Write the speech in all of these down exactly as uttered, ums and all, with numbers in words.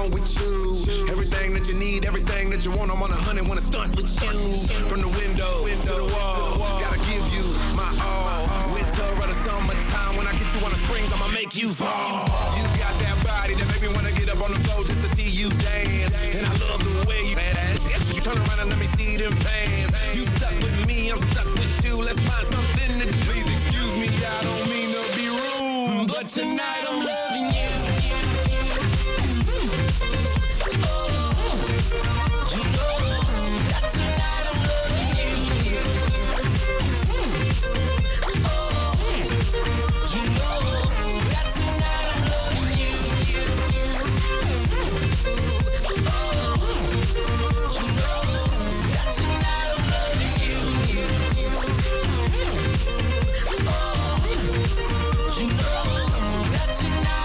want with you. Everything that you need, everything that you want, I'm on a hundred, wanna stunt with you. From the window to the wall, gotta give you my all. Winter or the summertime, when I get you on the springs, I'ma make you fall. You got that body that make me wanna get up on the floor just to see you dance. And I love the way you badass. You turn around and let me see them pants. You stuck with me, I'm stuck with you. Let's find something to do. Please excuse me, I don't mean to be rude, but tonight I'm loving you. Tonight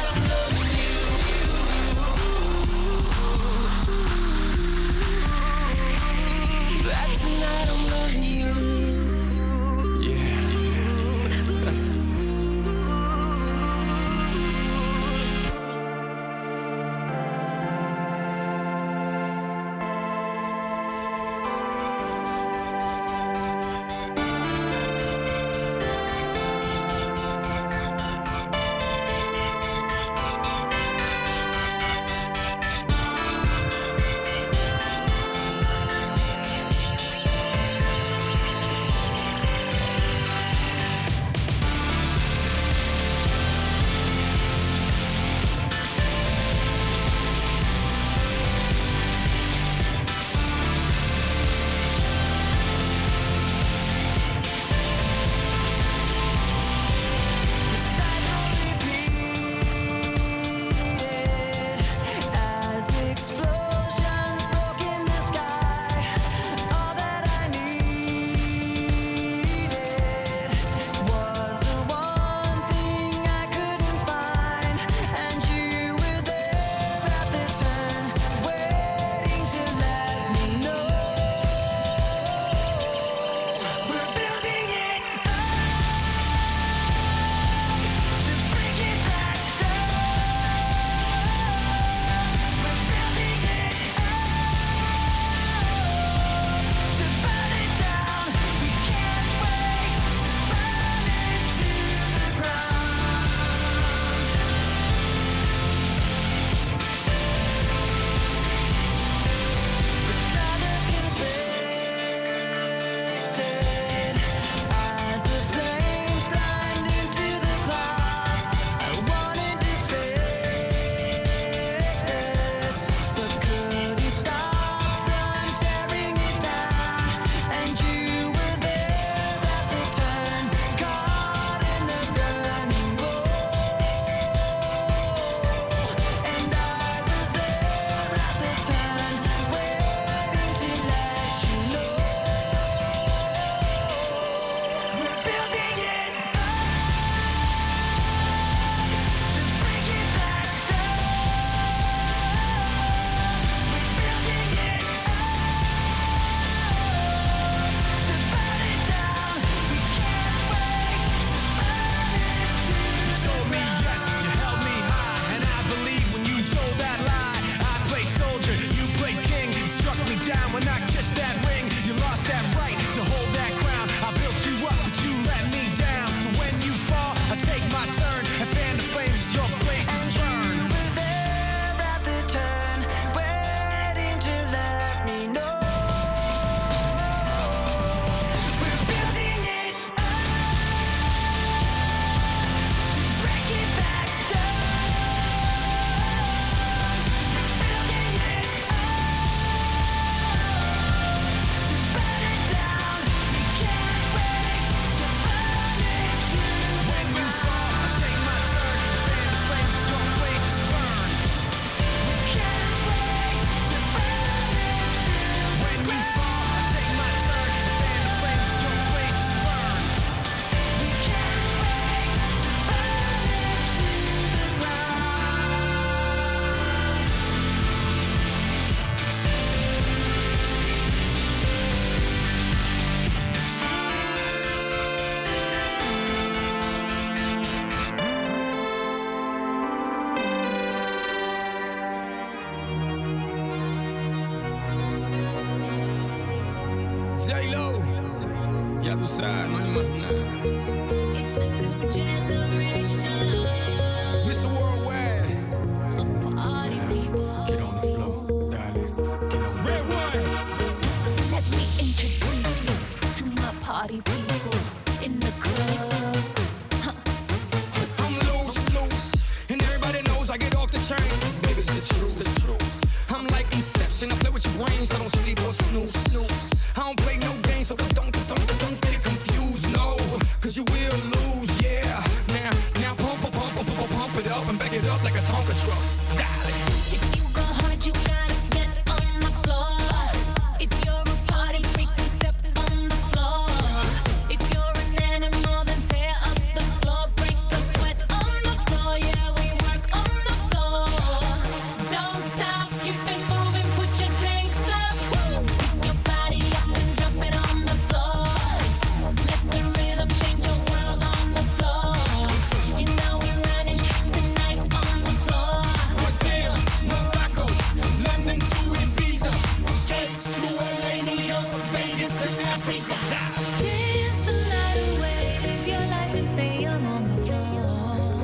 Ya tú sabes, no hay más nada. It's a new generation. mister Worldwide. Of party people. Get on the floor, darling. Get on the Red one. Let me introduce you to my party people in the club. Huh. I'm loose, loose, and everybody knows I get off the train. Baby, it's the truth, the truth. I'm like Inception. I play with your brains, I don't sleep or snooze, snooze. I don't play no games, so don't, don't, don't, don't get it confused, no. Cause you will lose, yeah. Now, now pump, pump, pump, pump, pump, pump it up and back it up like a Tonka truck. Darling. If you go hard, you gotta get on the floor. If you're a party freak, then step on the floor. If you're an animal, then tear up the floor. Break a sweat on the floor, yeah, we work on the floor. Don't stop, keep it moving, put your drinks up. Pick your body up and drop it on the floor. Let the rhythm change your world on the floor. You know we're running tonight on the floor. Brazil, Morocco, London to Ibiza, Straight to L A, New York, Vegas to Africa. Dance the night away, live your life and stay young on the floor.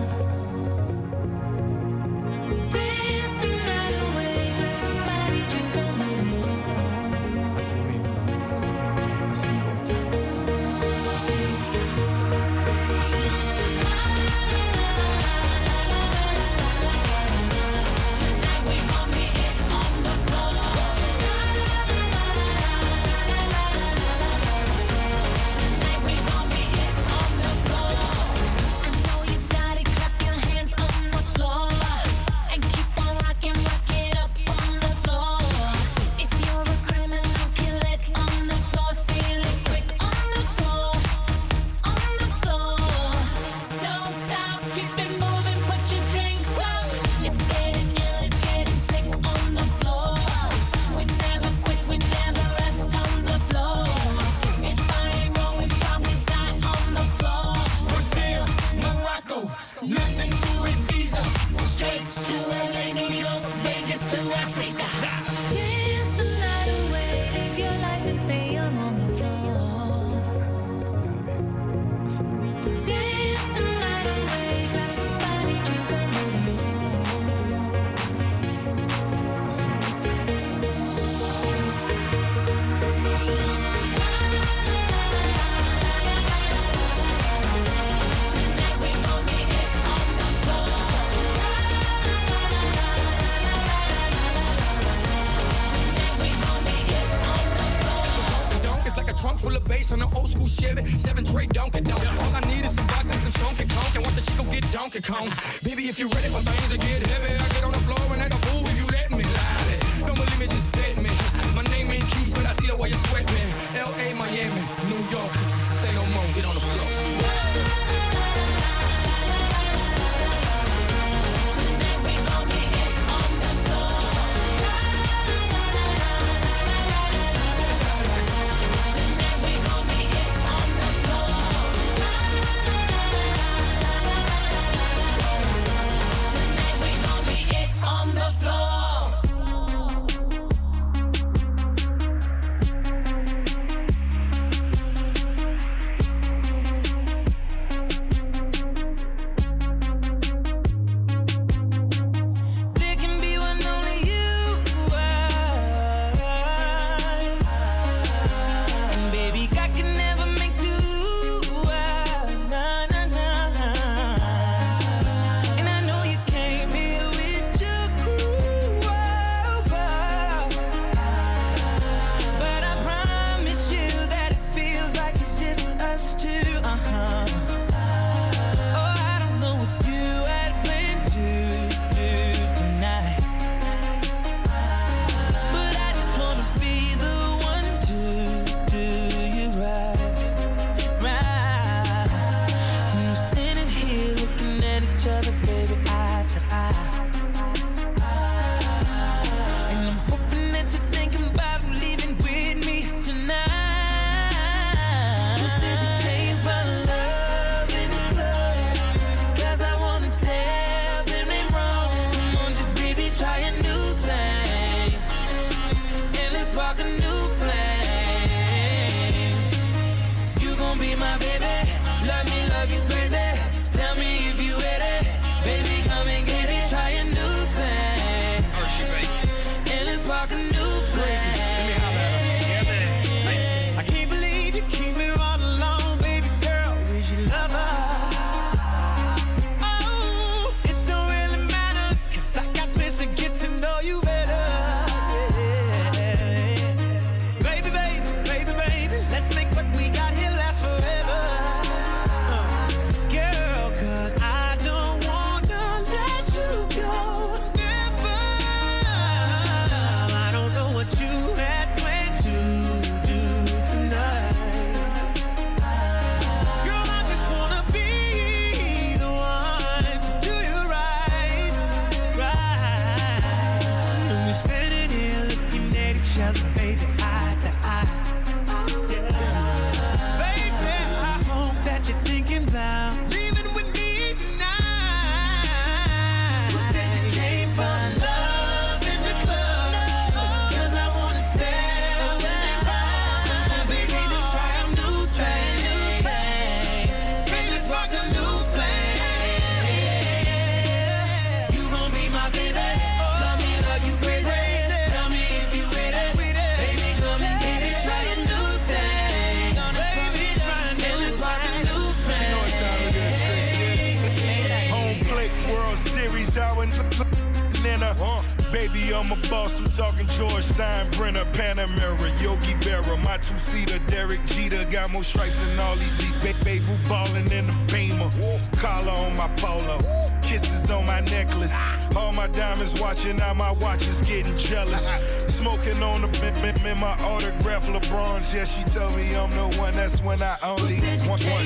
Dance the night away, grab somebody, drink a little. Así mismo, así me gusta, así me gusta, así me gusta. Tonight we gon' be it on the floor. Tonight we gon' be it on the floor. I know you got it, clap your hands on the floor. And keep on rocking, rock it up on the floor. If you're a criminal, kill it on the floor. Steal it quick on the floor. On the floor. Don't stop, keep it moving, put your drinks up. It's getting ill, it's getting sick on the floor. We never quit, we never rest on the floor. If I ain't wrong, we probably die on the floor. Brazil, Morocco, London to Ibiza, Straight to L A, New York, Vegas to Africa. Dance the night away, live your life and stay young on the floor. así me gusta. Dance the night away, grab somebody, drink a little more. Así me gusta, así me gusta, así me gusta. Tonight we gon' be it on the floor. Tonight we gon' be it on the floor. Donk is like a trunk full of bass on an old school Chevy. Seven tray Donkey Donk. All I need is some vodka, some Shonky Conk, and watch a chico get Donkey Kong. Baby, if you're ready for things to get heavy, I get on the floor and act a fool if you let me. Lie. Don't believe me, just bet me. My name ain't Keith, but I see it while you sweat me. L A, Miami, New York. Say no more, get on the floor. Tonight we gon' be it on the floor. Tonight we gon' be it on the floor. Tonight we gon' be it on the floor. be my baby. Love me, love you crazy. Tell me if you with it. Baby, come and get it. Try a new thing. Oh, she right. And let's spark a new flame. Let me holler at her. Yeah, man. I can't believe you keep me all alone, baby girl. Is you love her? Oh, it don't really matter, 'cause I got plans to get to know you better. Yeah. Baby, baby, baby, baby, let's make what we got here last forever. Uh, girl, 'cause I don't wanna let you go. Never. I don't know what you had planned to do tonight. Girl, I just wanna be the one to do you right, right. And we're standing here looking at each other, baby, eye to eye. Baby, I hope that you're thinking about leaving with me tonight. Who said you came from love in the club? 'Cause I wanna tell them baby, let's try a new thing. Baby, let's spark a new flame. You gon' be my baby. Love me, love you crazy. Tell me if you with it. Baby, come and get it. Try a new thing. Baby, try a new let's spark a new flame. You know what time it is, Chris. Home plate, World Series, out in Nina. Uh, baby, I'm a boss. I'm talking George Steinbrenner, Panamera, Yogi Berra, my two-seater, Derek Jeter. Got more stripes than all these league. Ba- Baby ballin' in the Beamer. Collar on my polo. Kisses on my necklace. All my diamonds watching, now my watch is getting jealous. Smoking on the bim bim in my autograph LeBron's. Yeah, she told me I'm the one. That's when I only want one.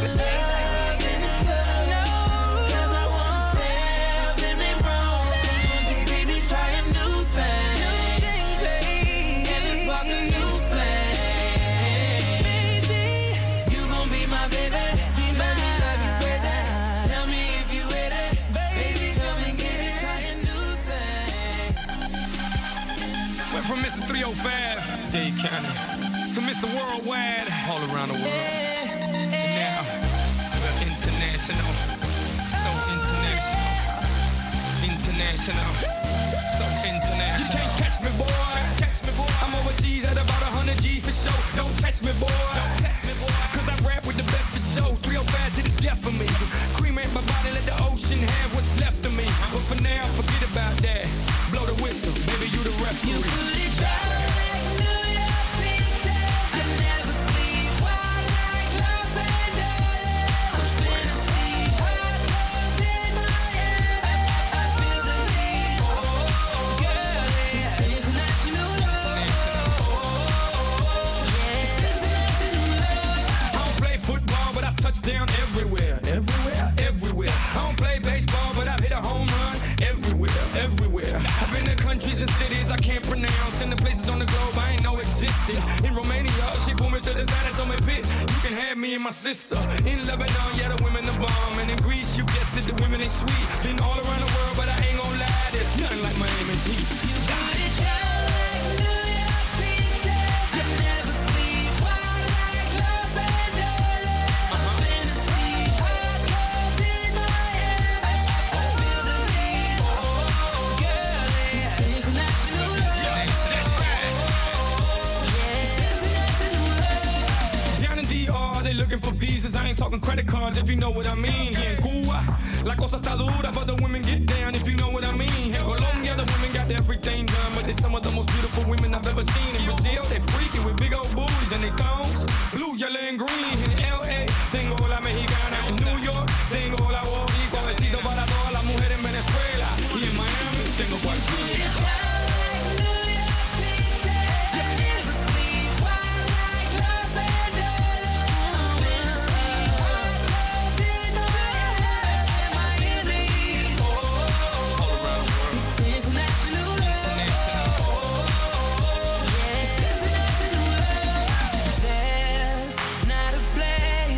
From Mister three oh five, Dade County, to Mister Worldwide, all around the world. And now, we're international, so international, international, so international. You can't catch me, boy. Catch me, boy. I'm overseas at about one hundred G's for show. Don't test me, boy. Don't test me, boy. 'Cause I rap with the best for show. three oh five to the death of me. Cremate my body, let the ocean have what's left of me. But for now, forget about that. Blow the whistle, baby, you the referee. You put it down like New York City. I never sleep wild like Los Angeles. I'm spinning sleep hard love in my head. I, I, I feel the need. Oh, girl, it's international love. Yeah, it's international love. I don't play football, but I've touched down everywhere, everywhere, everywhere. I don't play baseball, but I've hit a home run everywhere, everywhere. I've been to countries and cities I can't pronounce, and the places on the globe I ain't know existed. In Romania, she pulled me to the side and told me, "Pit, you can have me and my sister." In Lebanon, yeah, the women the bomb, and in Greece, you guessed it, the women is sweet. Been all around the world, but I ain't gon' lie, there's nothing like Miami's heat. Put it down like New York City. I never sleep wild like Los Angeles. I'm spinning sleep hard love in my head. I, I, I feel the need. Oh, girl, it's international love. That's right. Yeah, it's international love. Down in D R, they looking for visas. I ain't talking credit cards, if you know what I mean. Here in Cuba, la cosa está dura, but the women get down, if you know what I mean. Here in Colombia, the women got everything done, but they some of the most beautiful women I've ever seen. In Brazil, they freaky with big old booties and they thongs, blue, yellow, and green. In L A, tengo la mexicana. In New York, tengo la boricua. Besito para todas las mujeres en Venezuela. Y en Miami, tengo cualquiera. There's not a place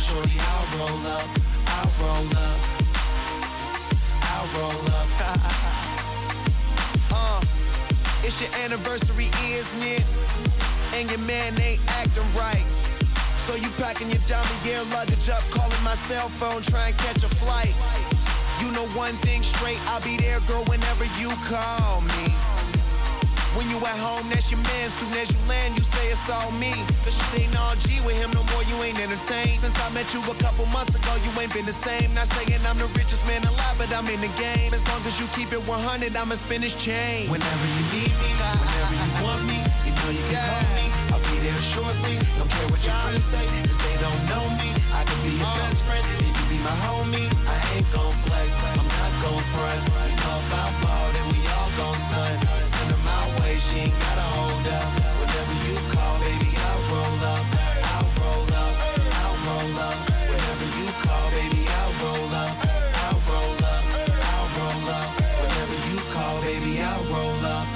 shorty, I'll roll up, I'll roll up, I'll roll up. uh, it's your anniversary, isn't it? And your man ain't acting right. So you packing your diamond gear luggage up, calling my cell phone, try and catch a flight. You know one thing straight, I'll be there, girl, whenever you call me. When you at home, that's your man. Soon as you land, you say it's all me. Cause shit ain't all G with him no more, you ain't entertained. Since I met you a couple months ago, you ain't been the same. Not saying I'm the richest man alive, but I'm in the game. As long as you keep it one hundred, I'ma spin this chain. Whenever you need me, whenever you want me, you know you can call me. I'll be there shortly. Don't care what your friends say, cause they don't know me. I can be your best friend, and you be my homie. I ain't gon' flex, I'm not gon' front. You know if I ball, then we all gon' stunt. Send her my way, she ain't gotta hold up. Whenever you call, baby, I'll roll up. I'll roll up, I'll roll up. Whenever you call, baby, I'll roll up. I'll roll up, I'll roll up. Whenever you call, baby, I'll roll up.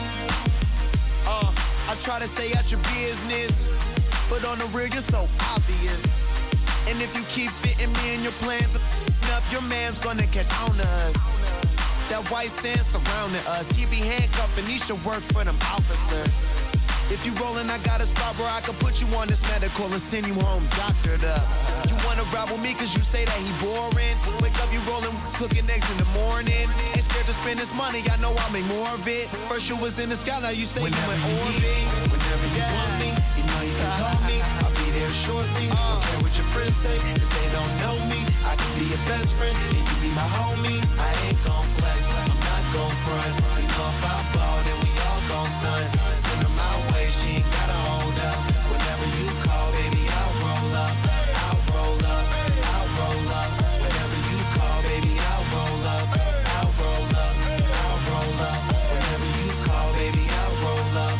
Uh, I try to stay out your business, but on the real, you're so obvious. And if you keep fitting me in your plans up, your man's gonna get on to us. That white sand surrounding us. He be handcuffed and he should work for them officers. If you rollin', I got a spot where I can put you on this medical and send you home doctored up. You wanna ride with me cause you say that he boring. Wake up, you rollin', cooking eggs in the morning. Ain't scared to spend this money, I know I'll make more of it. First you was in the sky, now you say whenever you in orbit. Whenever you yeah. want me, you know you can call me. I'll be there shortly. Uh. Don't care what your friends say, cause they don't know me. I can be your best friend, and you be my homie. I ain't gon' flex, I'm not gon' front. You know if I ball, then we all gon' stunt. Send her my way, she ain't gotta hold up. Whenever you call, baby, I'll roll up. I'll roll up, I'll roll up. Whenever you call, baby, I'll roll up. I'll roll up, I'll roll up. Whenever you call, baby, I'll roll up.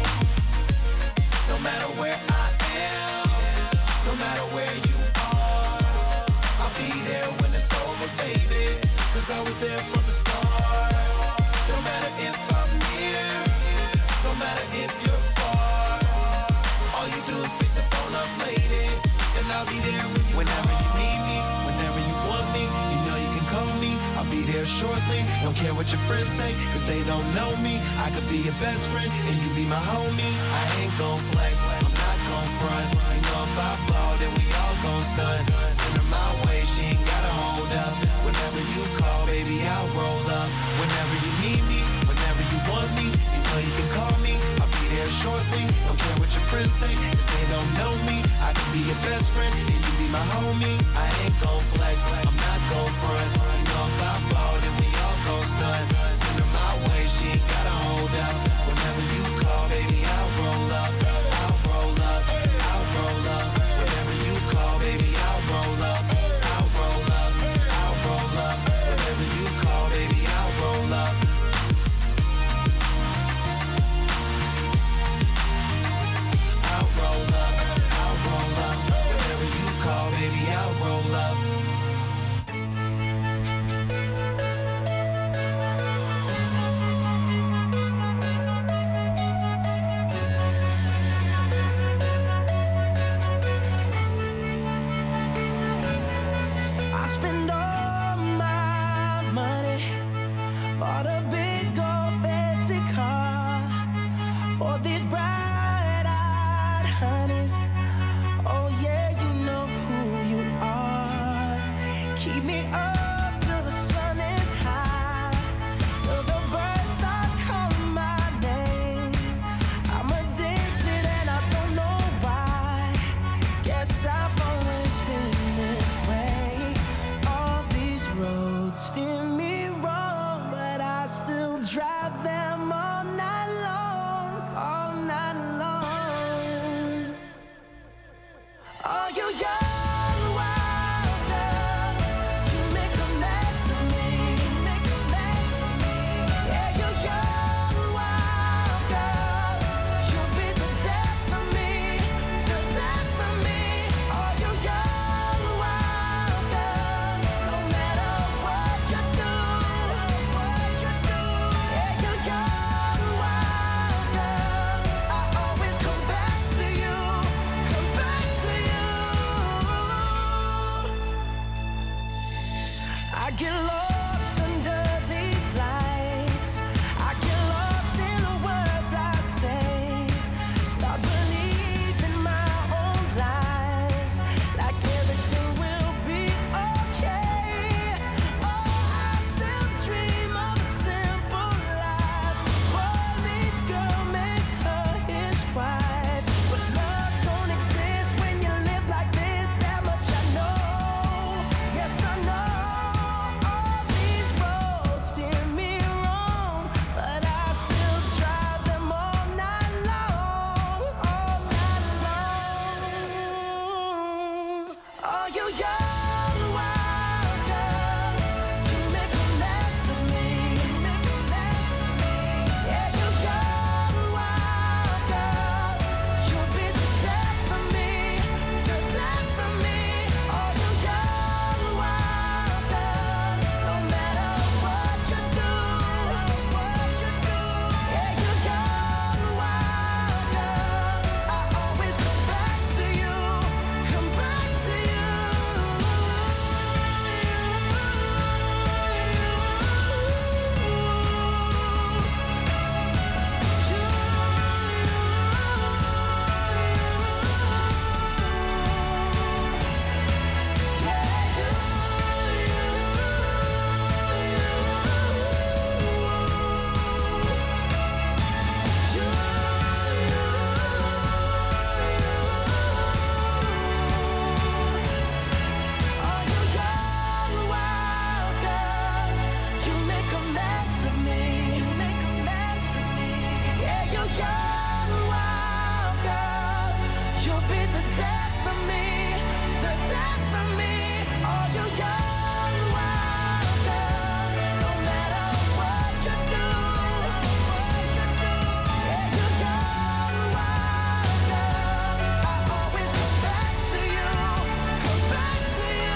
No matter where I am, no matter where you are, I'll be there when it's over, baby. Cause I was there from the start. No matter if I'm near, no matter if you're far, all you do is pick the phone up, lady, and I'll be there when you whenever call. You need me, whenever you want me, you know you can call me. I'll be there shortly. Don't care what your friends say, cause they don't know me. I could be your best friend, and you be my homie. I ain't gon' flex, I'm not gon' front. You know if I ball, then we all gon' stunt. Send her my way, she ain't gotta hold up. Whenever you call, baby, I'll roll up. Whenever you need me, whenever you want me, you know you can call me. I'll be there shortly. Don't care what your friends say, cause they don't know me. I can be your best friend, and you be my homie. I ain't gon' flex, I'm not gon' front. You know if I ball, then we all gon' stunt. Send her my way, she ain't gotta hold up. Whenever you call, baby, I'll roll up. I'll roll up, I'll roll up. Whenever you call, baby, I'll roll up. I'll roll up, I'll roll up. Whenever you call, baby, I'll roll up. I'll roll up, I'll roll up. Whenever you call, baby, I'll roll up. get lost under these lights. I get lost in the words I say. Start believing my own lies, like everything will be okay. Oh, I still dream of a simple life. Boy meets girl makes her his wife. But love don't exist when you live like this. That much I know. Yes, I know. All these roads steer me wrong, but I still drive them all night long, all night long. Oh, you young wild girls, you make a mess of me. Yeah, you young wild girls, you'll be the death of me, the death of me. Oh, you young wild girls, no matter what you do. Yeah, you young wild girls, I always come back to you, come back to you. Oh, you young wild girls, you make a mess of me. Yeah, you young wild girls, you'll be the death of me, the death of me. Oh, you young wild girls, no matter what you do. Yeah, you young wild girls, I always come back to you, come back to you.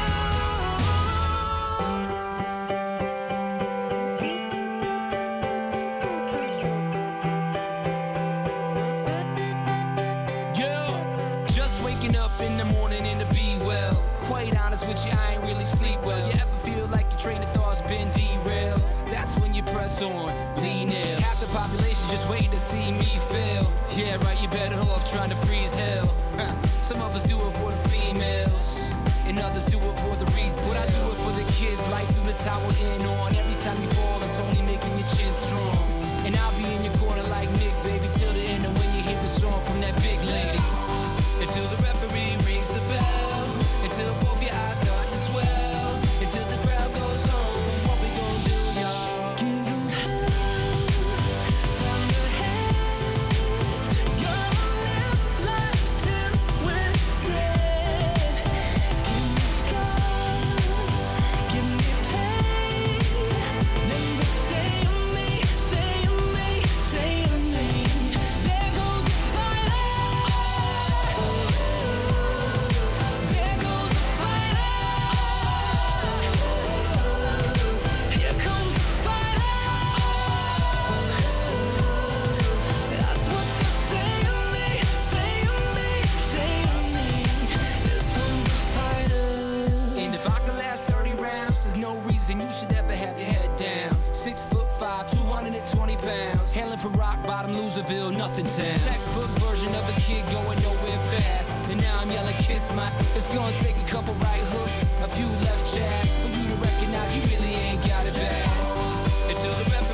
Yo, just waking up in the morning and to be well. Quite honest with you, I ain't really sleep well. You ever feel like your train of thought's been derailed? That's when you press on, lean in. Half the population just waiting to see me fail. Yeah, right, you better off trying to freeze hell. Huh. Some of us do it for the females, and others do it for the retail. What I do it for the kids, life through the tower in on. Every time you fall, it's only making your chin strong. And I'll be in your corner like Nick, baby, till the end of when you hear the song from that big lady. Until the referee rings the bell, until both your eyes start to swell, until the crowd goes home. What we gonna do, y'all? Give 'em hell, turn your heads. Gonna live life till we're dead. Give me scars, give me pain. Then they say of me, say of me, say of me. There goes the fighter. There goes the fighter. Here comes the fighter. That's what they say of me, say of me, say of me. This one's a fighter. And if I could last thirty rounds, there's no reason you should ever have your head down. Six foot five, two hundred twenty pounds. Hailing from rock bottom, Loserville, nothing town. Textbook version of a kid going nowhere fast. And now I'm yelling, kiss my. It's gonna take a couple right hooks, a few left jabs, for you to recognize you really ain't got it bad. Until the ref